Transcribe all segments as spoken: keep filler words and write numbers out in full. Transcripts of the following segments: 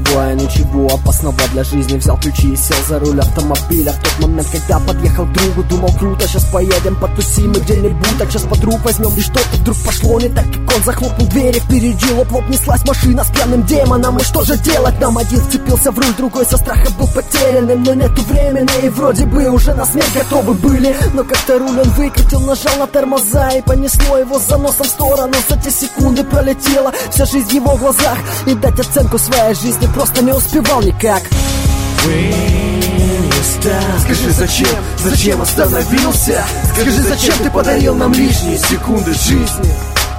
собой ничего опасного для жизни. Взял ключи и сел за руль автомобиля. В тот момент, когда подъехал к другу, думал: круто, сейчас поедем, потусим и где-нибудь, так сейчас подруг возьмем. И что-то вдруг пошло не так, как он захлопнул двери. Впереди лоп-лоп неслась машина с пьяным демоном. И что же делать нам? Один вцепился в руль, другой со страха был потерянным. Но нету времени, и вроде бы уже на смерть готовы были. Но как-то руль он выкрутил, нажал на тормоза, и понесло его за носом в сторону. За те секунды пролетела вся жизнь в его глазах, и дать оценку своей жизни просто не успевал никак. Скажи, зачем, зачем остановился? Скажи, зачем ты подарил нам лишние секунды жизни?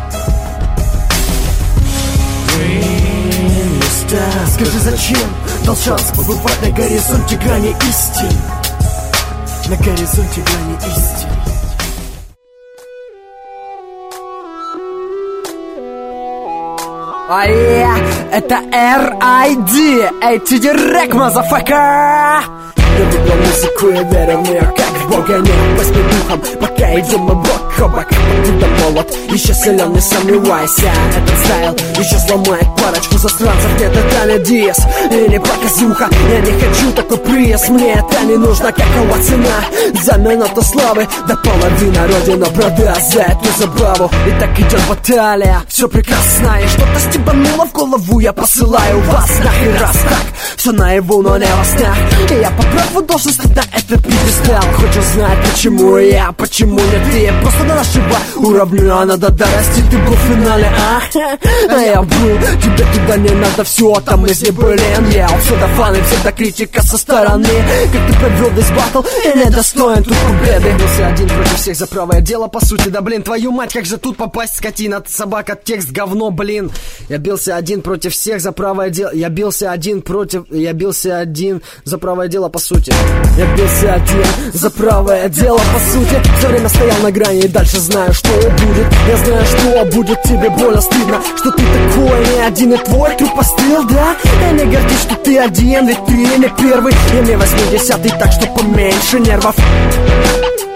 Скажи, зачем дал шанс побывать на горизонте грани истин? На горизонте грани истин. А я, это эр ай ди, эй ти ди Рек, мазафака. Я выбрал музыку и верю в нее, как в Бога. Не возьми духом, пока идем мы бок о бок. Покуда молод, еще силен, не сомневайся. Этот стайл еще сломает парочку засранцев. Нет, это не дис и не показуха. Я не хочу такой приз, мне это не нужно. Какова цена за минуту славы? До половины родину продаст за эту забаву. И так идет баталия, все прекрасно. И что-то стебануло в голову, я посылаю вас нахер. Раз так, все наяву, но не во снах. И я попробую должен стать на этот пьедестал. Хочу знать, почему я, почему не ты. Просто на нашего уровня надо дорасти. Ты был в финале, а? А я был, тебе туда не надо. Все, там мы здесь были. Я всегда фаны, всегда критика со стороны. Как ты провел весь батл и не достоин тут победы. Бился один против всех за правое дело, по сути. Да блин, твою мать, как же тут попасть, скотина? Собака, текст, говно, блин. Я бился один против всех за правое дело. Я бился один против... Я бился один за правое дело, по сути. Я бился один за правое дело, по сути. Все время стоял на грани и дальше знаю, что будет. Я знаю, что будет, тебе больно стыдно, что ты такой не один, и твой труп остыл, да? И не гордись, что ты один, ведь ты не первый. И не восьмидесятый, так что поменьше нервов.